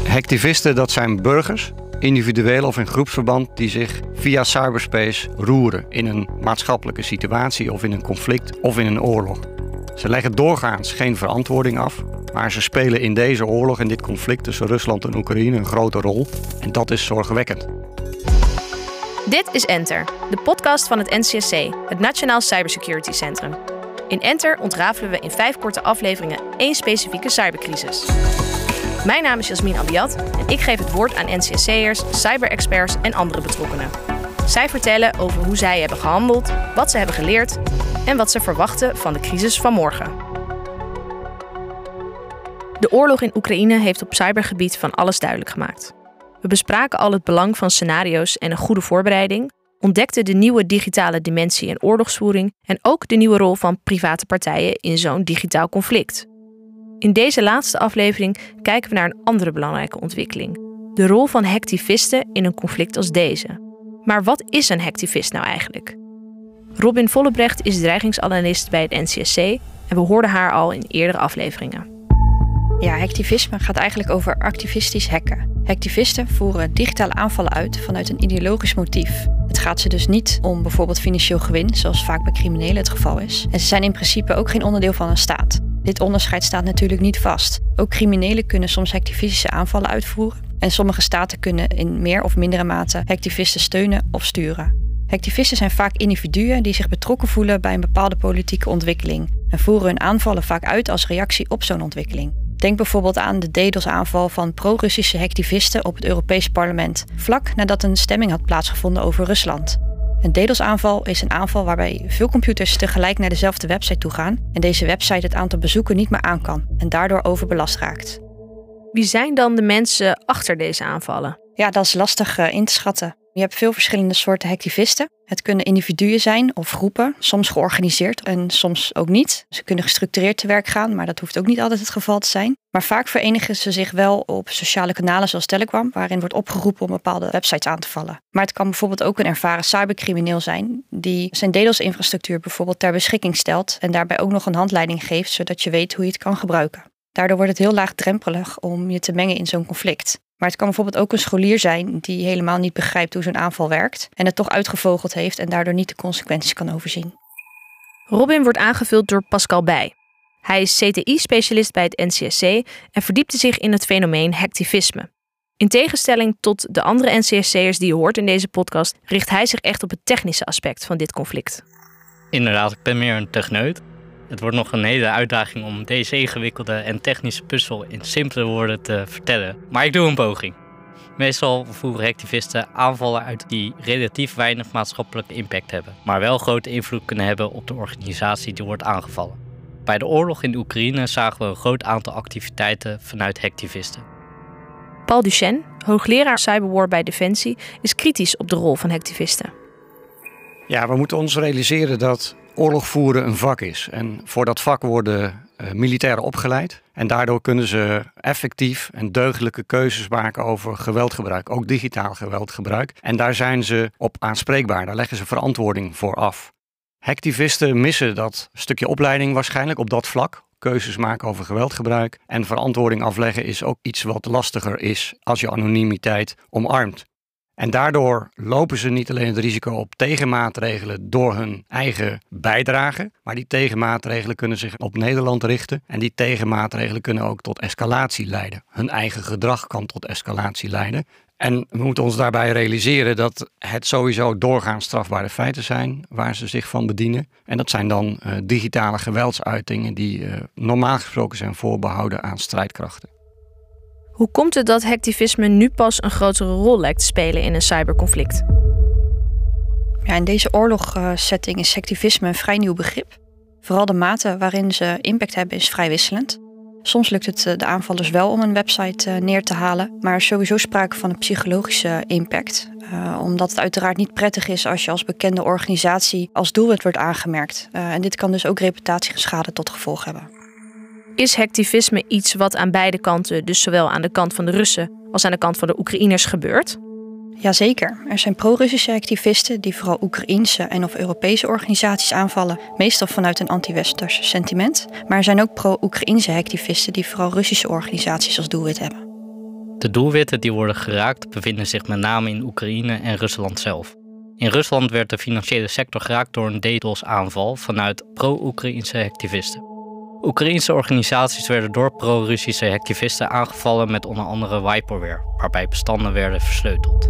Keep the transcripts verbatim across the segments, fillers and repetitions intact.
Hacktivisten, dat zijn burgers, individueel of in groepsverband, die zich via cyberspace roeren in een maatschappelijke situatie of in een conflict of in een oorlog. Ze leggen doorgaans geen verantwoording af, maar ze spelen in deze oorlog en dit conflict tussen Rusland en Oekraïne een grote rol. En dat is zorgwekkend. Dit is Enter, de podcast van het N C S C, het Nationaal Cybersecurity Centrum. In Enter ontrafelen we in vijf korte afleveringen één specifieke cybercrisis. Mijn naam is Jasmin Abiad en ik geef het woord aan N C S C'ers, cyberexperts en andere betrokkenen. Zij vertellen over hoe zij hebben gehandeld, wat ze hebben geleerd en wat ze verwachten van de crisis van morgen. De oorlog in Oekraïne heeft op cybergebied van alles duidelijk gemaakt. We bespraken al het belang van scenario's en een goede voorbereiding, ontdekten de nieuwe digitale dimensie in oorlogsvoering en ook de nieuwe rol van private partijen in zo'n digitaal conflict. In deze laatste aflevering kijken we naar een andere belangrijke ontwikkeling: de rol van hacktivisten in een conflict als deze. Maar wat is een hacktivist nou eigenlijk? Robin Vollebrecht is dreigingsanalist bij het N C S C en we hoorden haar al in eerdere afleveringen. Ja, hacktivisme gaat eigenlijk over activistisch hacken. Hacktivisten voeren digitale aanvallen uit vanuit een ideologisch motief. Het gaat ze dus niet om bijvoorbeeld financieel gewin, zoals vaak bij criminelen het geval is. En ze zijn in principe ook geen onderdeel van een staat. Dit onderscheid staat natuurlijk niet vast. Ook criminelen kunnen soms hacktivistische aanvallen uitvoeren. En sommige staten kunnen in meer of mindere mate hacktivisten steunen of sturen. Hacktivisten zijn vaak individuen die zich betrokken voelen bij een bepaalde politieke ontwikkeling en voeren hun aanvallen vaak uit als reactie op zo'n ontwikkeling. Denk bijvoorbeeld aan de DDoS-aanval van pro-Russische hacktivisten op het Europees Parlement, vlak nadat een stemming had plaatsgevonden over Rusland. Een DDoS-aanval is een aanval waarbij veel computers tegelijk naar dezelfde website toe gaan en deze website het aantal bezoeken niet meer aan kan en daardoor overbelast raakt. Wie zijn dan de mensen achter deze aanvallen? Ja, dat is lastig uh, in te schatten. Je hebt veel verschillende soorten hacktivisten. Het kunnen individuen zijn of groepen, soms georganiseerd en soms ook niet. Ze kunnen gestructureerd te werk gaan, maar dat hoeft ook niet altijd het geval te zijn. Maar vaak verenigen ze zich wel op sociale kanalen zoals Telegram, waarin wordt opgeroepen om bepaalde websites aan te vallen. Maar het kan bijvoorbeeld ook een ervaren cybercrimineel zijn die zijn DDoS-infrastructuur bijvoorbeeld ter beschikking stelt en daarbij ook nog een handleiding geeft, zodat je weet hoe je het kan gebruiken. Daardoor wordt het heel laagdrempelig om je te mengen in zo'n conflict. Maar het kan bijvoorbeeld ook een scholier zijn die helemaal niet begrijpt hoe zo'n aanval werkt en het toch uitgevogeld heeft en daardoor niet de consequenties kan overzien. Robin wordt aangevuld door Pascal Bij. Hij is C T I-specialist bij het N C S C en verdiepte zich in het fenomeen hacktivisme. In tegenstelling tot de andere N C S C'ers die je hoort in deze podcast, richt hij zich echt op het technische aspect van dit conflict. Inderdaad, ik ben meer een techneut. Het wordt nog een hele uitdaging om deze ingewikkelde en technische puzzel in simpele woorden te vertellen. Maar ik doe een poging. Meestal voeren hacktivisten aanvallen uit die relatief weinig maatschappelijke impact hebben, maar wel grote invloed kunnen hebben op de organisatie die wordt aangevallen. Bij de oorlog in Oekraïne zagen we een groot aantal activiteiten vanuit hacktivisten. Paul Duchenne, hoogleraar cyberwar bij Defensie, is kritisch op de rol van hacktivisten. Ja, we moeten ons realiseren dat oorlog voeren een vak is. En voor dat vak worden uh, militairen opgeleid. En daardoor kunnen ze effectief en deugdelijke keuzes maken over geweldgebruik. Ook digitaal geweldgebruik. En daar zijn ze op aanspreekbaar. Daar leggen ze verantwoording voor af. Hacktivisten missen dat stukje opleiding waarschijnlijk op dat vlak. Keuzes maken over geweldgebruik. En verantwoording afleggen is ook iets wat lastiger is als je anonimiteit omarmt. En daardoor lopen ze niet alleen het risico op tegenmaatregelen door hun eigen bijdrage, maar die tegenmaatregelen kunnen zich op Nederland richten en die tegenmaatregelen kunnen ook tot escalatie leiden. Hun eigen gedrag kan tot escalatie leiden. En we moeten ons daarbij realiseren dat het sowieso doorgaans strafbare feiten zijn waar ze zich van bedienen. En dat zijn dan uh, digitale geweldsuitingen die uh, normaal gesproken zijn voorbehouden aan strijdkrachten. Hoe komt het dat hacktivisme nu pas een grotere rol lijkt te spelen in een cyberconflict? Ja, in deze oorlogssetting is hacktivisme een vrij nieuw begrip. Vooral de mate waarin ze impact hebben is vrij wisselend. Soms lukt het de aanvallers wel om een website neer te halen, maar er is sowieso sprake van een psychologische impact. Uh, omdat het uiteraard niet prettig is als je als bekende organisatie als doelwit wordt aangemerkt. Uh, en dit kan dus ook reputatieschade tot gevolg hebben. Is hacktivisme iets wat aan beide kanten, dus zowel aan de kant van de Russen als aan de kant van de Oekraïners gebeurt? Jazeker. Er zijn pro-Russische hacktivisten die vooral Oekraïense en of Europese organisaties aanvallen, meestal vanuit een anti-westers sentiment. Maar er zijn ook pro-Oekraïense hacktivisten die vooral Russische organisaties als doelwit hebben. De doelwitten die worden geraakt bevinden zich met name in Oekraïne en Rusland zelf. In Rusland werd de financiële sector geraakt door een DDoS-aanval vanuit pro-Oekraïnse hacktivisten. Oekraïnse organisaties werden door pro-Russische hacktivisten aangevallen met onder andere wiperware, waarbij bestanden werden versleuteld.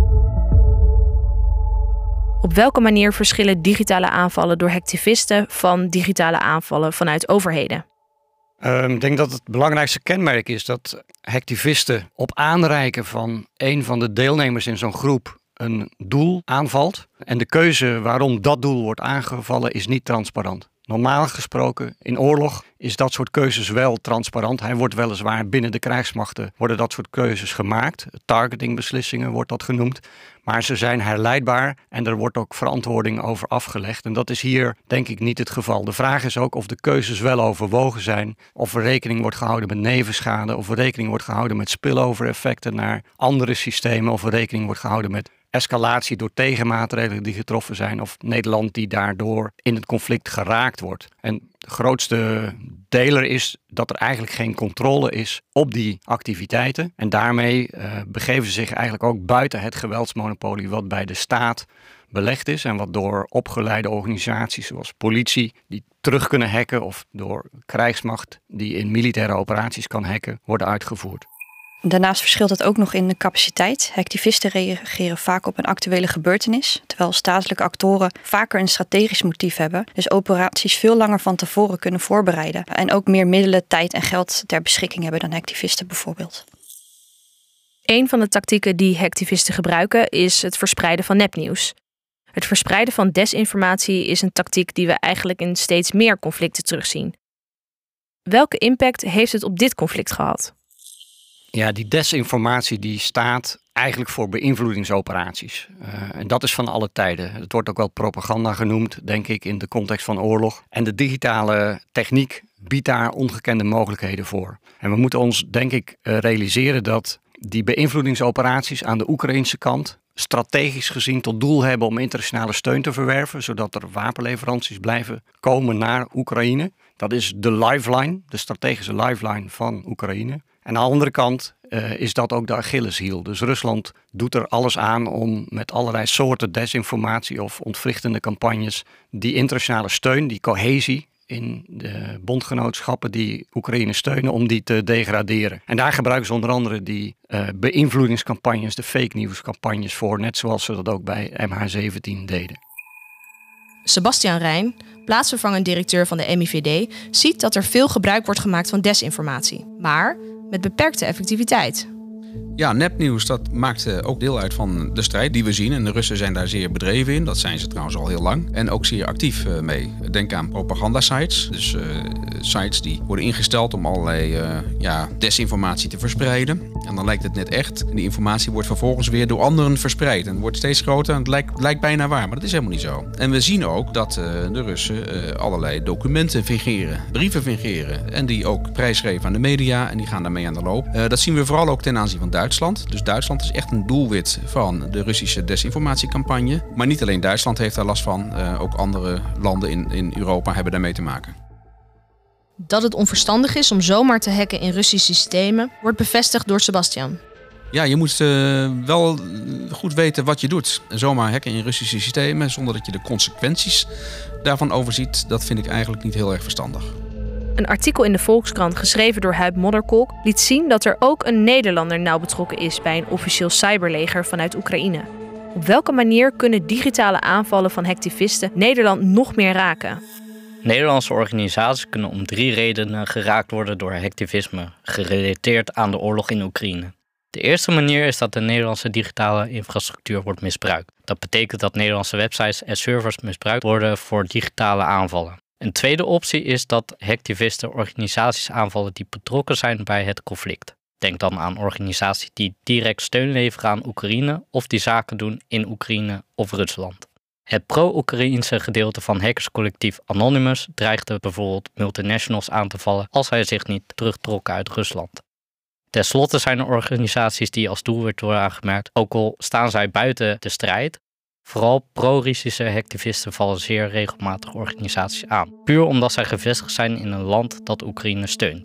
Op welke manier verschillen digitale aanvallen door hacktivisten van digitale aanvallen vanuit overheden? Um, ik denk dat het belangrijkste kenmerk is dat hacktivisten op aanreiken van een van de deelnemers in zo'n groep een doel aanvalt. En de keuze waarom dat doel wordt aangevallen is niet transparant. Normaal gesproken in oorlog is dat soort keuzes wel transparant. Hij wordt weliswaar binnen de krijgsmachten worden dat soort keuzes gemaakt. Targetingbeslissingen wordt dat genoemd. Maar ze zijn herleidbaar en er wordt ook verantwoording over afgelegd. En dat is hier denk ik niet het geval. De vraag is ook of de keuzes wel overwogen zijn. Of er rekening wordt gehouden met nevenschade. Of er rekening wordt gehouden met spillover-effecten naar andere systemen. Of er rekening wordt gehouden met escalatie door tegenmaatregelen die getroffen zijn. Of Nederland die daardoor in het conflict geraakt wordt. En de grootste deler is dat er eigenlijk geen controle is op die activiteiten. En daarmee uh, begeven ze zich eigenlijk ook buiten het geweldsmonopolie wat bij de staat belegd is. En wat door opgeleide organisaties zoals politie die terug kunnen hacken. Of door krijgsmacht die in militaire operaties kan hacken worden uitgevoerd. Daarnaast verschilt het ook nog in de capaciteit. Hacktivisten reageren vaak op een actuele gebeurtenis, terwijl statelijke actoren vaker een strategisch motief hebben. Dus operaties veel langer van tevoren kunnen voorbereiden. En ook meer middelen, tijd en geld ter beschikking hebben dan hacktivisten bijvoorbeeld. Een van de tactieken die hacktivisten gebruiken is het verspreiden van nepnieuws. Het verspreiden van desinformatie is een tactiek die we eigenlijk in steeds meer conflicten terugzien. Welke impact heeft het op dit conflict gehad? Ja, die desinformatie die staat eigenlijk voor beïnvloedingsoperaties. Uh, en dat is van alle tijden. Het wordt ook wel propaganda genoemd, denk ik, in de context van oorlog. En de digitale techniek biedt daar ongekende mogelijkheden voor. En we moeten ons, denk ik, realiseren dat die beïnvloedingsoperaties aan de Oekraïnse kant strategisch gezien tot doel hebben om internationale steun te verwerven, zodat er wapenleveranties blijven komen naar Oekraïne. Dat is de lifeline, de strategische lifeline van Oekraïne. En aan de andere kant uh, is dat ook de Achilleshiel. Dus Rusland doet er alles aan om met allerlei soorten desinformatie of ontwrichtende campagnes die internationale steun, die cohesie in de bondgenootschappen die Oekraïne steunen, om die te degraderen. En daar gebruiken ze onder andere die uh, beïnvloedingscampagnes, de fake news campagnes voor, net zoals ze dat ook bij M H zeventien deden. Sebastian Rijn, plaatsvervangend directeur van de M I V D, ziet dat er veel gebruik wordt gemaakt van desinformatie, maar met beperkte effectiviteit. Ja, nepnieuws, dat maakt ook deel uit van de strijd die we zien. En de Russen zijn daar zeer bedreven in. Dat zijn ze trouwens al heel lang. En ook zeer actief mee. Denk aan propagandasites. Dus uh, sites die worden ingesteld om allerlei uh, ja, desinformatie te verspreiden. En dan lijkt het net echt. En die informatie wordt vervolgens weer door anderen verspreid. En het wordt steeds groter en het lijkt, lijkt bijna waar. Maar dat is helemaal niet zo. En we zien ook dat uh, de Russen uh, allerlei documenten fingeren. Brieven fingeren. En die ook prijsgeven aan de media. En die gaan daarmee aan de loop. Uh, dat zien we vooral ook ten aanzien van Duitsland. Dus Duitsland is echt een doelwit van de Russische desinformatiecampagne. Maar niet alleen Duitsland heeft daar last van. Uh, ook andere landen in, in Europa hebben daarmee te maken. Dat het onverstandig is om zomaar te hacken in Russische systemen wordt bevestigd door Sebastian. Ja, je moet uh, wel goed weten wat je doet. Zomaar hacken in Russische systemen zonder dat je de consequenties daarvan overziet, dat vind ik eigenlijk niet heel erg verstandig. Een artikel in de Volkskrant geschreven door Huib Modderkolk liet zien dat er ook een Nederlander nauw betrokken is bij een officieel cyberleger vanuit Oekraïne. Op welke manier kunnen digitale aanvallen van hacktivisten Nederland nog meer raken? Nederlandse organisaties kunnen om drie redenen geraakt worden door hacktivisme, gerelateerd aan de oorlog in Oekraïne. De eerste manier is dat de Nederlandse digitale infrastructuur wordt misbruikt. Dat betekent dat Nederlandse websites en servers misbruikt worden voor digitale aanvallen. Een tweede optie is dat hacktivisten organisaties aanvallen die betrokken zijn bij het conflict. Denk dan aan organisaties die direct steun leveren aan Oekraïne of die zaken doen in Oekraïne of Rusland. Het pro-Oekraïnse gedeelte van hackerscollectief Anonymous dreigde bijvoorbeeld multinationals aan te vallen als zij zich niet terugtrokken uit Rusland. Ten slotte zijn er organisaties die als doelwit worden aangemerkt, ook al staan zij buiten de strijd. Vooral pro-Russische hacktivisten vallen zeer regelmatig organisaties aan, puur omdat zij gevestigd zijn in een land dat Oekraïne steunt.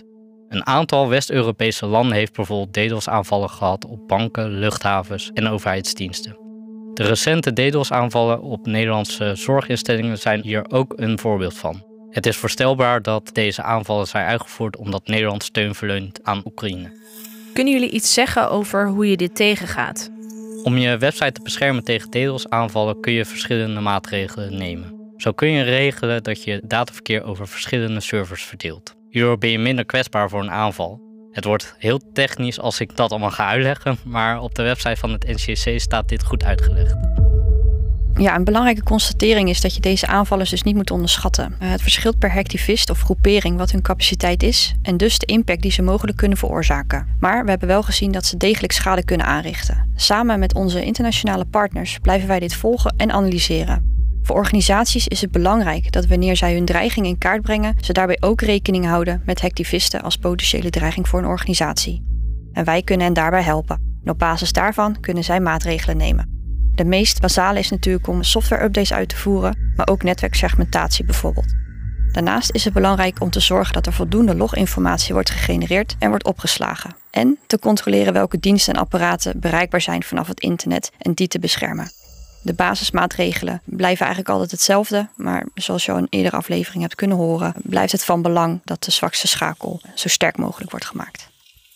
Een aantal West-Europese landen heeft bijvoorbeeld DDoS-aanvallen gehad op banken, luchthavens en overheidsdiensten. De recente DDoS-aanvallen op Nederlandse zorginstellingen zijn hier ook een voorbeeld van. Het is voorstelbaar dat deze aanvallen zijn uitgevoerd omdat Nederland steun verleunt aan Oekraïne. Kunnen jullie iets zeggen over hoe je dit tegengaat? Om je website te beschermen tegen DDoS-aanvallen kun je verschillende maatregelen nemen. Zo kun je regelen dat je dataverkeer over verschillende servers verdeelt. Hierdoor ben je minder kwetsbaar voor een aanval. Het wordt heel technisch als ik dat allemaal ga uitleggen, maar op de website van het N C C staat dit goed uitgelegd. Ja, een belangrijke constatering is dat je deze aanvallers dus niet moet onderschatten. Het verschilt per hacktivist of groepering wat hun capaciteit is en dus de impact die ze mogelijk kunnen veroorzaken. Maar we hebben wel gezien dat ze degelijk schade kunnen aanrichten. Samen met onze internationale partners blijven wij dit volgen en analyseren. Voor organisaties is het belangrijk dat wanneer zij hun dreiging in kaart brengen, ze daarbij ook rekening houden met hacktivisten als potentiële dreiging voor een organisatie. En wij kunnen hen daarbij helpen. En op basis daarvan kunnen zij maatregelen nemen. De meest basale is natuurlijk om software-updates uit te voeren, maar ook netwerksegmentatie bijvoorbeeld. Daarnaast is het belangrijk om te zorgen dat er voldoende loginformatie wordt gegenereerd en wordt opgeslagen. En te controleren welke diensten en apparaten bereikbaar zijn vanaf het internet en die te beschermen. De basismaatregelen blijven eigenlijk altijd hetzelfde, maar zoals je al in een eerdere aflevering hebt kunnen horen, blijft het van belang dat de zwakste schakel zo sterk mogelijk wordt gemaakt.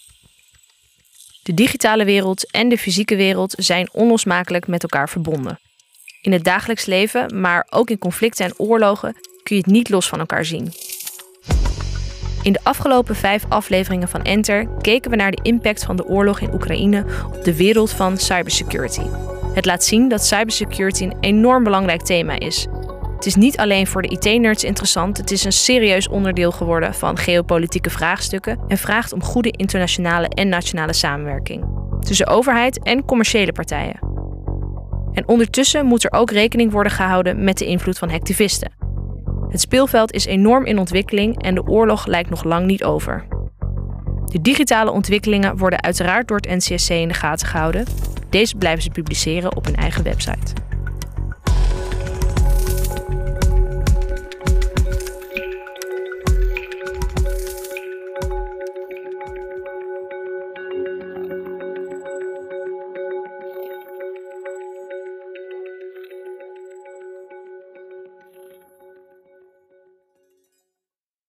De digitale wereld en de fysieke wereld zijn onlosmakelijk met elkaar verbonden. In het dagelijks leven, maar ook in conflicten en oorlogen, kun je het niet los van elkaar zien. In de afgelopen vijf afleveringen van Enter keken we naar de impact van de oorlog in Oekraïne op de wereld van cybersecurity. Het laat zien dat cybersecurity een enorm belangrijk thema is. Het is niet alleen voor de I T-nerds interessant, het is een serieus onderdeel geworden van geopolitieke vraagstukken en vraagt om goede internationale en nationale samenwerking tussen overheid en commerciële partijen. En ondertussen moet er ook rekening worden gehouden met de invloed van hacktivisten. Het speelveld is enorm in ontwikkeling en de oorlog lijkt nog lang niet over. De digitale ontwikkelingen worden uiteraard door het N C S C in de gaten gehouden. Deze blijven ze publiceren op hun eigen website.